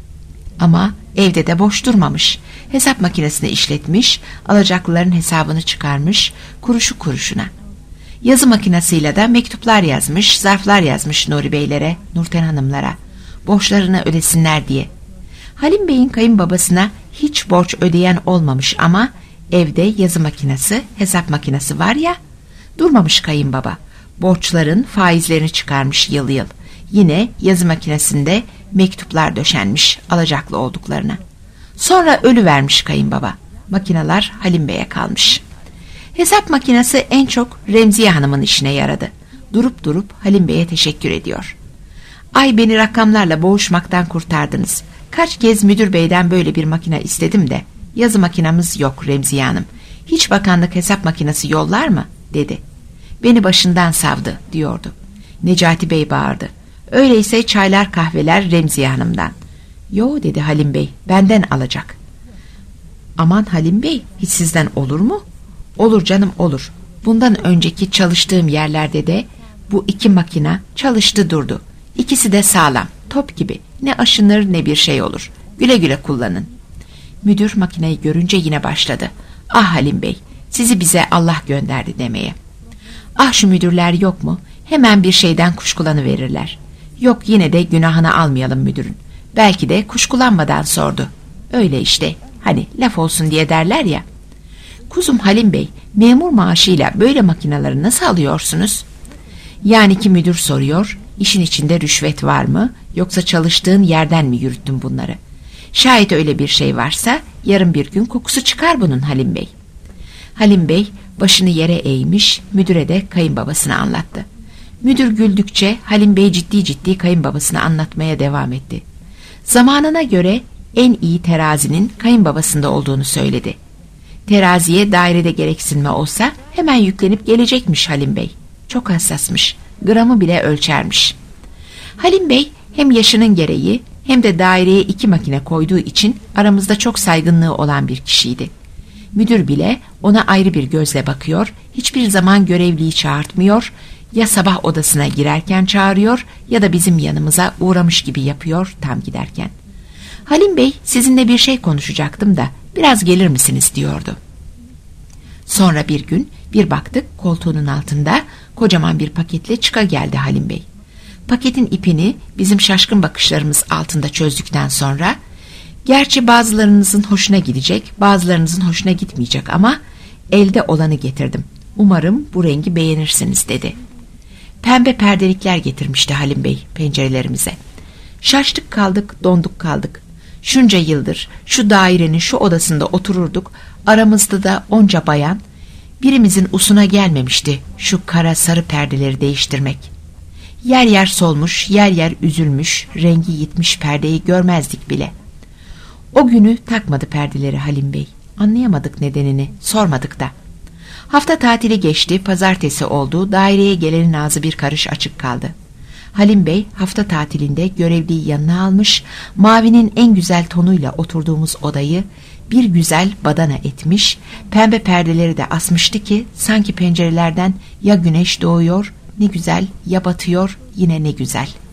Ama evde de boş durmamış. Hesap makinesini işletmiş, alacaklıların hesabını çıkarmış, kuruşu kuruşuna. Yazı makinesiyle de mektuplar yazmış, zarflar yazmış Nuri Beylere, Nurten Hanımlara. Borçlarını ödesinler diye. Halim Bey'in kayınbabasına hiç borç ödeyen olmamış ama evde yazı makinesi, hesap makinesi var ya, durmamış kayınbaba. Borçların faizlerini çıkarmış yıl yıl. Yine yazı makinesinde mektuplar döşenmiş alacaklı olduklarına. Sonra ölüvermiş kayınbaba. Makineler Halim Bey'e kalmış. Hesap makinesi en çok Remziye Hanım'ın işine yaradı. Durup durup Halim Bey'e teşekkür ediyor. "Ay, beni rakamlarla boğuşmaktan kurtardınız. Kaç kez müdür beyden böyle bir makine istedim de yazı makinamız yok Remziye Hanım. Hiç bakanlık hesap makinesi yollar mı?" dedi. "Beni başından savdı" diyordu. Necati Bey bağırdı. "Öyleyse çaylar kahveler Remziye Hanım'dan." "Yo" dedi Halim Bey, "benden alacak." "Aman Halim Bey, hiç sizden olur mu?" "Olur canım, olur. Bundan önceki çalıştığım yerlerde de bu iki makina çalıştı durdu. İkisi de sağlam, top gibi. Ne aşınır ne bir şey olur. Güle güle kullanın." Müdür makineyi görünce yine başladı. "Ah Halim Bey, sizi bize Allah gönderdi" demeye. "Ah, şu müdürler yok mu? Hemen bir şeyden kuşkulanıverirler. Yok, yine de günahını almayalım müdürün. Belki de kuşkulanmadan sordu. Öyle işte, hani laf olsun diye derler ya." "Kuzum Halim Bey, memur maaşıyla böyle makineleri nasıl alıyorsunuz?" "Yani ki müdür soruyor, işin içinde rüşvet var mı, yoksa çalıştığın yerden mi yürüttün bunları? Şayet öyle bir şey varsa yarın bir gün kokusu çıkar bunun Halim Bey." Halim Bey başını yere eğmiş, müdüre de kayınbabasını anlattı. Müdür güldükçe Halim Bey ciddi ciddi kayınbabasını anlatmaya devam etti. Zamanına göre en iyi terazinin kayınbabasında olduğunu söyledi. Teraziye dairede gereksinme olsa hemen yüklenip gelecekmiş Halim Bey. Çok hassasmış, gramı bile ölçermiş. Halim Bey hem yaşının gereği hem de daireye iki makine koyduğu için aramızda çok saygınlığı olan bir kişiydi. Müdür bile ona ayrı bir gözle bakıyor, hiçbir zaman görevliyi çağırtmıyor, ya sabah odasına girerken çağırıyor ya da bizim yanımıza uğramış gibi yapıyor tam giderken. "Halim Bey, sizinle bir şey konuşacaktım da biraz gelir misiniz?" diyordu. Sonra bir gün bir baktık, koltuğunun altında kocaman bir paketle çıka geldi Halim Bey. Paketin ipini bizim şaşkın bakışlarımız altında çözdükten sonra, "Gerçi bazılarınızın hoşuna gidecek, bazılarınızın hoşuna gitmeyecek ama elde olanı getirdim. Umarım bu rengi beğenirsiniz" dedi. Pembe perdelikler getirmişti Halim Bey pencerelerimize. Şaştık kaldık, donduk kaldık. Şunca yıldır şu dairenin şu odasında otururduk, aramızda da onca bayan, birimizin usuna gelmemişti şu kara sarı perdeleri değiştirmek. Yer yer solmuş, yer yer üzülmüş, rengi yitmiş perdeyi görmezdik bile. O günü takmadı perdeleri Halim Bey. Anlayamadık nedenini, sormadık da. Hafta tatili geçti, pazartesi oldu, daireye gelenin ağzı bir karış açık kaldı. Halim Bey hafta tatilinde görevliyi yanına almış, mavinin en güzel tonuyla oturduğumuz odayı bir güzel badana etmiş, pembe perdeleri de asmıştı ki sanki pencerelerden ya güneş doğuyor, ne güzel, ya batıyor, yine ne güzel.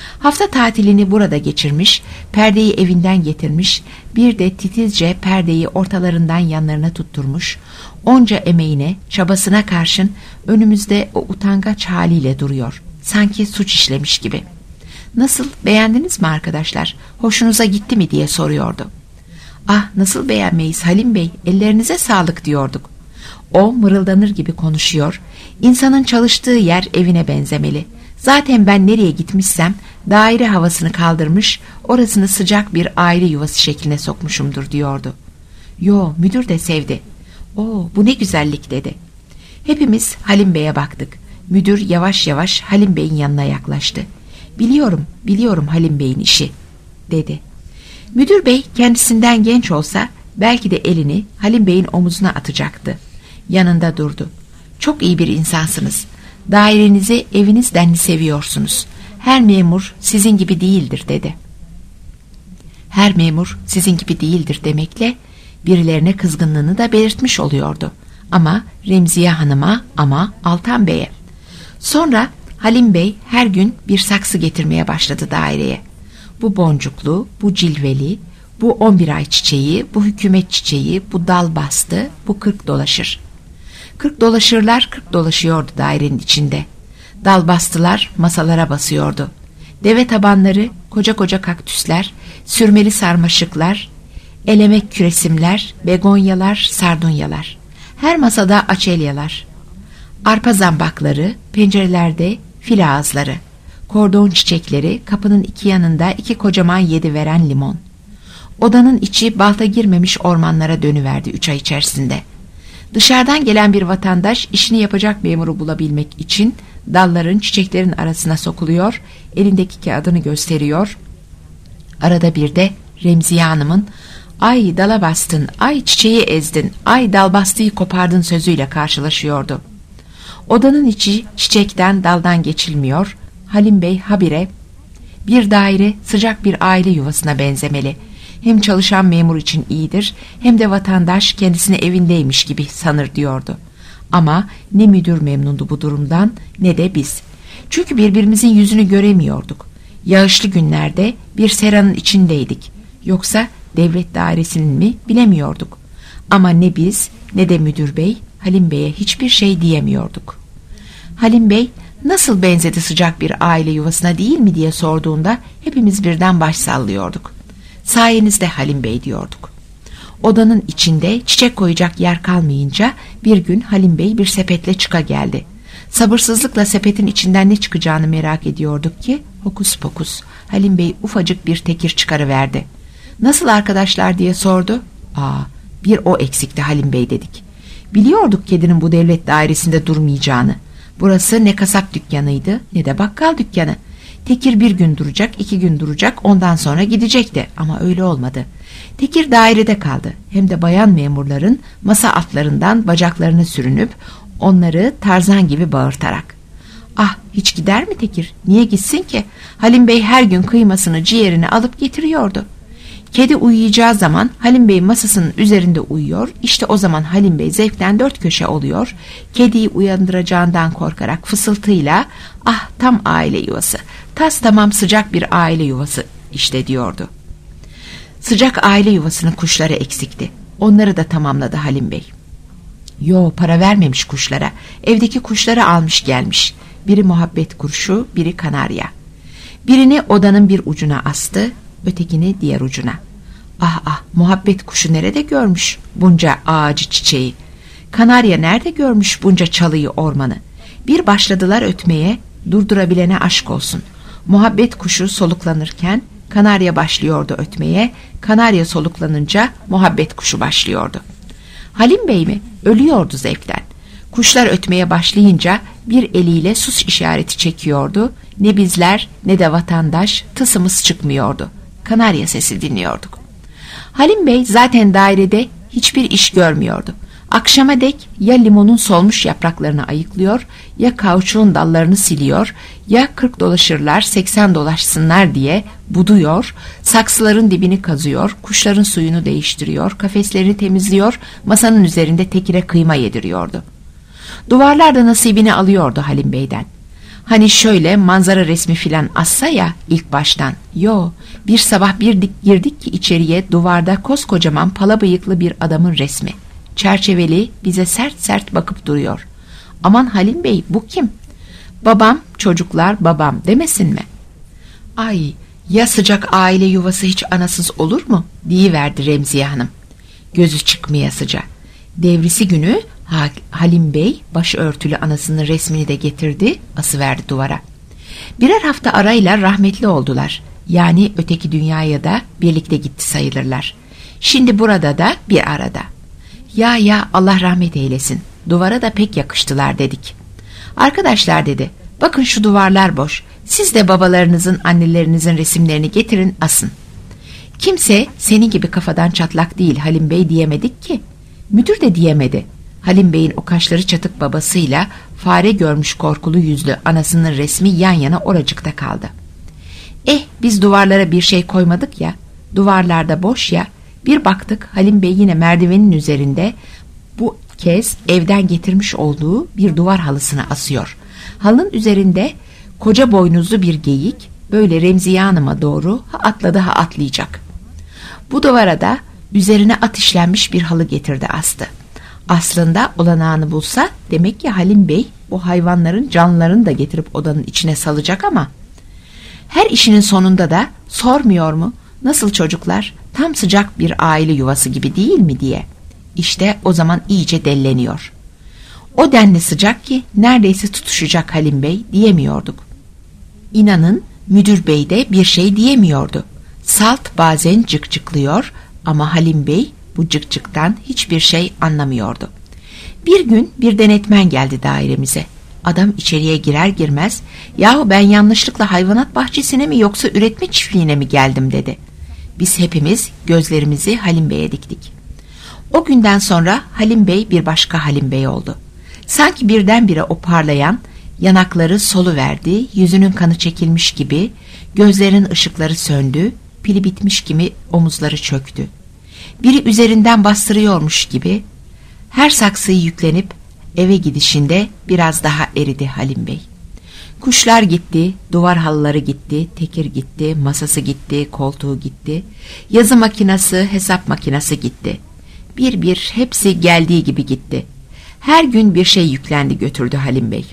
Hafta tatilini burada geçirmiş, perdeyi evinden getirmiş, bir de titizce perdeyi ortalarından yanlarına tutturmuş, onca emeğine, çabasına karşın önümüzde o utangaç haliyle duruyor. Sanki suç işlemiş gibi. "Nasıl, beğendiniz mi arkadaşlar? Hoşunuza gitti mi?" diye soruyordu. "Ah, nasıl beğenmeyiz Halim Bey, ellerinize sağlık" diyorduk. O mırıldanır gibi konuşuyor. "İnsanın çalıştığı yer evine benzemeli. Zaten ben nereye gitmişsem daire havasını kaldırmış, orasını sıcak bir aile yuvası şekline sokmuşumdur" diyordu. "Yo, müdür de sevdi." "Oo, bu ne güzellik" dedi. Hepimiz Halim Bey'e baktık. Müdür yavaş yavaş Halim Bey'in yanına yaklaştı. "Biliyorum, biliyorum Halim Bey'in işi" dedi. Müdür bey kendisinden genç olsa belki de elini Halim Bey'in omuzuna atacaktı. Yanında durdu. "Çok iyi bir insansınız. Dairenizi eviniz denli seviyorsunuz. Her memur sizin gibi değildir" dedi. Her memur sizin gibi değildir demekle birilerine kızgınlığını da belirtmiş oluyordu. Ama Remziye Hanım'a, ama Altan Bey'e. Sonra Halim Bey her gün bir saksı getirmeye başladı daireye. Bu boncuklu, bu cilveli, bu on bir ay çiçeği, bu hükümet çiçeği, bu dal bastı, bu kırk dolaşır. Kırk dolaşırlar kırk dolaşıyordu dairenin içinde. Dal bastılar masalara basıyordu. Deve tabanları, koca koca kaktüsler, sürmeli sarmaşıklar, elemek küresimler, begonyalar, sardunyalar. Her masada açelyalar. Arpa zambakları, pencerelerde fil ağızları, kordon çiçekleri, kapının iki yanında iki kocaman yedi veren limon. Odanın içi balta girmemiş ormanlara dönüverdi üç ay içerisinde. Dışarıdan gelen bir vatandaş işini yapacak memuru bulabilmek için dalların, çiçeklerin arasına sokuluyor, elindeki kağıdını gösteriyor. Arada bir de Remziye Hanım'ın "Ay dala bastın, ay çiçeği ezdin, ay dal bastığı kopardın" sözüyle karşılaşıyordu. Odanın içi çiçekten, daldan geçilmiyor. Halim Bey habire "Bir daire sıcak bir aile yuvasına benzemeli. Hem çalışan memur için iyidir, hem de vatandaş kendisini evindeymiş gibi sanır" diyordu. Ama ne müdür memnundu bu durumdan, ne de biz. Çünkü birbirimizin yüzünü göremiyorduk. Yağışlı günlerde bir seranın içindeydik. Yoksa devlet dairesinin mi bilemiyorduk. Ama ne biz ne de müdür bey Halim Bey'e hiçbir şey diyemiyorduk. Halim Bey "Nasıl benzedi sıcak bir aile yuvasına, değil mi?" diye sorduğunda hepimiz birden baş sallıyorduk. "Sayenizde Halim Bey" diyorduk. Odanın içinde çiçek koyacak yer kalmayınca bir gün Halim Bey bir sepetle çıka geldi. Sabırsızlıkla sepetin içinden ne çıkacağını merak ediyorduk ki hokus pokus Halim Bey ufacık bir tekir çıkarıverdi. "Nasıl arkadaşlar?" diye sordu. "Aa, bir o eksikti Halim Bey" dedik. Biliyorduk kedinin bu devlet dairesinde durmayacağını. Burası ne kasap dükkanıydı ne de bakkal dükkanı. Tekir bir gün duracak, iki gün duracak, ondan sonra gidecekti. Ama öyle olmadı. Tekir dairede kaldı. Hem de bayan memurların masa altlarından bacaklarını sürünüp onları tarzan gibi bağırtarak. Ah, hiç gider mi Tekir? Niye gitsin ki? Halim Bey her gün kıymasını, ciğerini alıp getiriyordu. Kedi uyuyacağı zaman Halim Bey masasının üzerinde uyuyor. İşte o zaman Halim Bey zevkten dört köşe oluyor. Kediyi uyandıracağından korkarak fısıltıyla "Ah, tam aile yuvası, tas tamam sıcak bir aile yuvası işte" diyordu. Sıcak aile yuvasının kuşları eksikti. Onları da tamamladı Halim Bey. Yo, para vermemiş kuşlara. Evdeki kuşları almış gelmiş. Biri muhabbet kuşu, biri kanarya. Birini odanın bir ucuna astı, ötekini diğer ucuna. Ah ah, muhabbet kuşu nerede görmüş bunca ağacı çiçeği? Kanarya nerede görmüş bunca çalıyı ormanı? Bir başladılar ötmeye, durdurabilene aşk olsun. Muhabbet kuşu soluklanırken kanarya başlıyordu ötmeye, kanarya soluklanınca muhabbet kuşu başlıyordu. Halim Bey mi? Ölüyordu zevkten. Kuşlar ötmeye başlayınca bir eliyle sus işareti çekiyordu. Ne bizler ne de vatandaş tısımız çıkmıyordu. Kanarya sesi dinliyorduk. Halim Bey zaten dairede hiçbir iş görmüyordu. Akşama dek ya limonun solmuş yapraklarını ayıklıyor, ya kauçuğun dallarını siliyor, ya kırk dolaşırlar seksen dolaşsınlar diye buduyor, saksıların dibini kazıyor, kuşların suyunu değiştiriyor, kafeslerini temizliyor, masanın üzerinde Tekir'e kıyma yediriyordu. Duvarlar da nasibini alıyordu Halim Bey'den. Hani şöyle manzara resmi filan assa ya ilk baştan. Yo, bir sabah bir dik girdik ki içeriye, duvarda koskocaman pala bıyıklı bir adamın resmi. Çerçeveli, bize sert sert bakıp duruyor. Aman Halim Bey, bu kim? Babam, çocuklar, babam demesin mi? Ay, ya sıcak aile yuvası hiç anasız olur mu? Diyiverdi Remziye Hanım. Gözü çıkmayasıca. Devrisi günü ha Halim Bey başörtülü anasının resmini de getirdi, asıverdi duvara. Birer hafta arayla rahmetli oldular. Yani öteki dünyaya da birlikte gitti sayılırlar. Şimdi burada da bir arada. Ya ya Allah rahmet eylesin. Duvara da pek yakıştılar dedik. Arkadaşlar dedi, bakın şu duvarlar boş. Siz de babalarınızın, annelerinizin resimlerini getirin, asın. Kimse senin gibi kafadan çatlak değil Halim Bey diyemedik ki. Müdür de diyemedi. Halim Bey'in o kaşları çatık babasıyla fare görmüş korkulu yüzlü anasının resmi yan yana oracıkta kaldı. Eh, biz duvarlara bir şey koymadık ya, duvarlarda boş ya. Bir baktık Halim Bey yine merdivenin üzerinde, bu kez evden getirmiş olduğu bir duvar halısını asıyor. Halının üzerinde koca boynuzlu bir geyik böyle Remziye Hanım'a doğru ha atladı ha atlayacak. Bu duvara da üzerine at işlenmiş bir halı getirdi, astı. Aslında olanağını bulsa demek ki Halim Bey bu hayvanların canlılarını da getirip odanın içine salacak ama her işinin sonunda da sormuyor mu? Nasıl çocuklar? Tam sıcak bir aile yuvası gibi değil mi diye. İşte o zaman iyice delleniyor. O denli sıcak ki neredeyse tutuşacak Halim Bey diyemiyorduk. İnanın müdür bey de bir şey diyemiyordu. Salt bazen cıkcıklıyor ama Halim Bey bu cıkcıktan hiçbir şey anlamıyordu. Bir gün bir denetmen geldi dairemize. Adam içeriye girer girmez, yahu ben yanlışlıkla hayvanat bahçesine mi yoksa üretme çiftliğine mi geldim dedi. Biz hepimiz gözlerimizi Halim Bey'e diktik. O günden sonra Halim Bey bir başka Halim Bey oldu. Sanki birdenbire o parlayan, yanakları soluverdi, yüzünün kanı çekilmiş gibi, gözlerin ışıkları söndü, pili bitmiş gibi omuzları çöktü. Biri üzerinden bastırıyormuş gibi, her saksıyı yüklenip eve gidişinde biraz daha eridi Halim Bey. Kuşlar gitti, duvar halıları gitti, tekir gitti, masası gitti, koltuğu gitti, yazı makinesi, hesap makinesi gitti. Bir bir hepsi geldiği gibi gitti. Her gün bir şey yüklendi götürdü Halim Bey.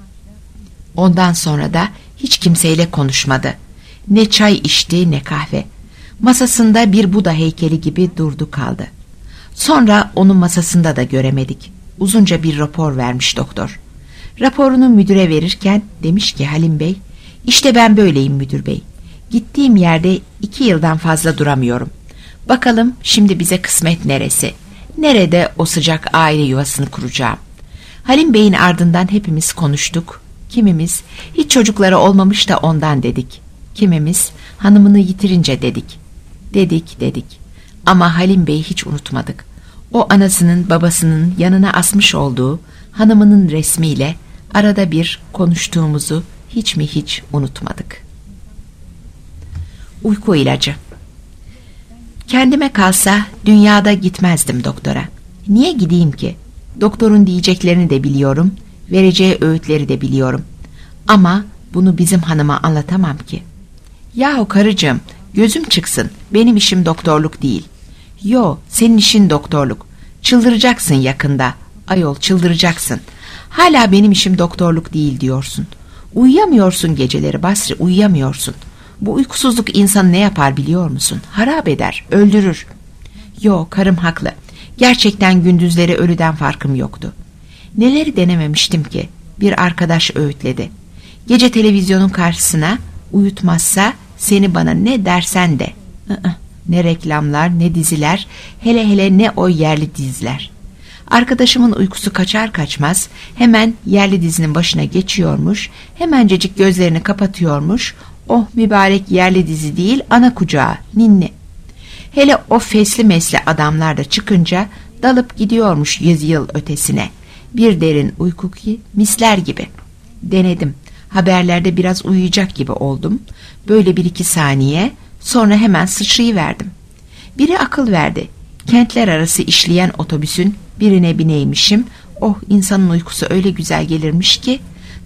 Ondan sonra da hiç kimseyle konuşmadı. Ne çay içti ne kahve. Masasında bir Buda heykeli gibi durdu kaldı. Sonra onun masasında da göremedik. Uzunca bir rapor vermiş doktor. Raporunu müdüre verirken demiş ki Halim Bey, işte ben böyleyim müdür bey. Gittiğim yerde iki yıldan fazla duramıyorum. Bakalım şimdi bize kısmet neresi? Nerede o sıcak aile yuvasını kuracağım? Halim Bey'in ardından hepimiz konuştuk. Kimimiz hiç çocukları olmamış da ondan dedik. Kimimiz hanımını yitirince dedik. Dedik dedik. Ama Halim Bey'i hiç unutmadık. O anasının babasının yanına asmış olduğu hanımının resmiyle arada bir konuştuğumuzu hiç mi hiç unutmadık. Uyku ilacı. Kendime kalsa dünyada gitmezdim doktora. Niye gideyim ki? Doktorun diyeceklerini de biliyorum, vereceği öğütleri de biliyorum. Ama bunu bizim hanıma anlatamam ki. Yahu karıcığım, gözüm çıksın, benim işim doktorluk değil. Yo, senin işin doktorluk. Çıldıracaksın yakında. Ayol, çıldıracaksın. Hala benim işim doktorluk değil diyorsun. Uyuyamıyorsun geceleri Basri, uyuyamıyorsun. Bu uykusuzluk insanı ne yapar biliyor musun? Harap eder, öldürür. Yo, karım haklı. Gerçekten gündüzleri ölüden farkım yoktu. Neleri denememiştim ki? Bir arkadaş öğütledi. Gece televizyonun karşısına, uyutmazsa seni bana ne dersen de. I-ı. Ne reklamlar, ne diziler, hele hele ne o yerli diziler. Arkadaşımın uykusu kaçar kaçmaz hemen yerli dizinin başına geçiyormuş, hemencecik gözlerini kapatıyormuş. Oh mübarek yerli dizi değil, ana kucağı, ninni. Hele o fesli mesli adamlar da çıkınca dalıp gidiyormuş yüz yıl ötesine. Bir derin uyku ki misler gibi. Denedim. Haberlerde biraz uyuyacak gibi oldum. Böyle bir iki saniye, sonra hemen sıçrayıverdim. Biri akıl verdi. Kentler arası işleyen otobüsün birine bineymişim. Oh, insanın uykusu öyle güzel gelirmiş ki.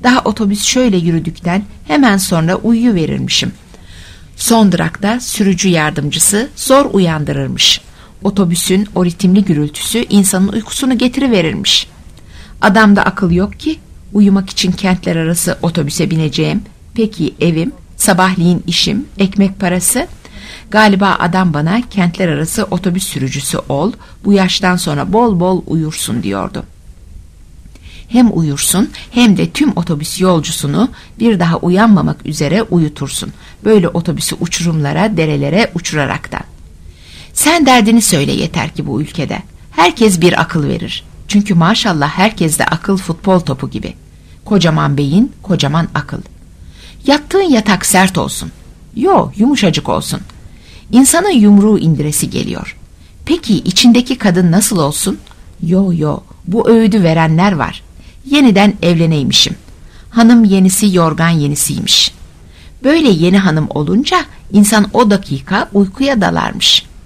Daha otobüs şöyle yürüdükten hemen sonra uyuyuverirmişim. Son durakta sürücü yardımcısı zor uyandırırmış. Otobüsün o ritimli gürültüsü insanın uykusunu getiriverirmiş. Adamda akıl yok ki, uyumak için kentler arası otobüse bineceğim. Peki evim, sabahleyin işim, ekmek parası? Galiba adam bana kentler arası otobüs sürücüsü ol, bu yaştan sonra bol bol uyursun diyordu. Hem uyursun hem de tüm otobüs yolcusunu bir daha uyanmamak üzere uyutursun. Böyle otobüsü uçurumlara, derelere uçuraraktan. Sen derdini söyle yeter ki bu ülkede. Herkes bir akıl verir. Çünkü maşallah herkeste akıl futbol topu gibi. Kocaman beyin, kocaman akıl. Yattığın yatak sert olsun. Yo, yumuşacık olsun. İnsanın yumruğu indiresi geliyor. Peki içindeki kadın nasıl olsun? Yo yo, bu öğüdü verenler var. Yeniden evleneymişim. Hanım yenisi yorgan yenisiymiş. Böyle yeni hanım olunca insan o dakika uykuya dalarmış.